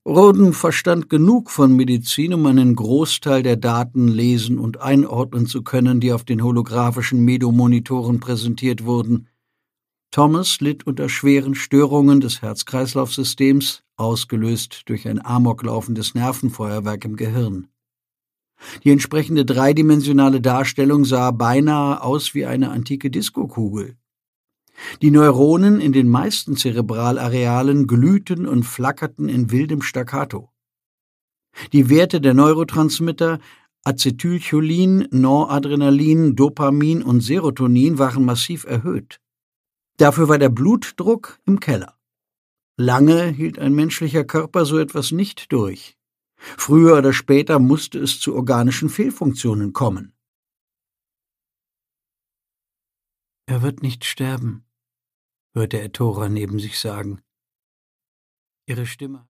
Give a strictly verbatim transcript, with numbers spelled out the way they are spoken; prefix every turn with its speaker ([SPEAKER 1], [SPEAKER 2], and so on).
[SPEAKER 1] Roden verstand genug von Medizin, um einen Großteil der Daten lesen und einordnen zu können, die auf den holographischen Medo-Monitoren präsentiert wurden. Thomas litt unter schweren Störungen des Herz-Kreislauf-Systems, ausgelöst durch ein amoklaufendes Nervenfeuerwerk im Gehirn. Die entsprechende dreidimensionale Darstellung sah beinahe aus wie eine antike Diskokugel. Die Neuronen in den meisten Zerebralarealen glühten und flackerten in wildem Staccato. Die Werte der Neurotransmitter Acetylcholin, Noradrenalin, Dopamin und Serotonin waren massiv erhöht. Dafür war der Blutdruck im Keller. Lange hielt ein menschlicher Körper so etwas nicht durch. Früher oder später musste es zu organischen Fehlfunktionen kommen. »Er wird nicht sterben«, hörte er Thora neben sich sagen. Ihre Stimme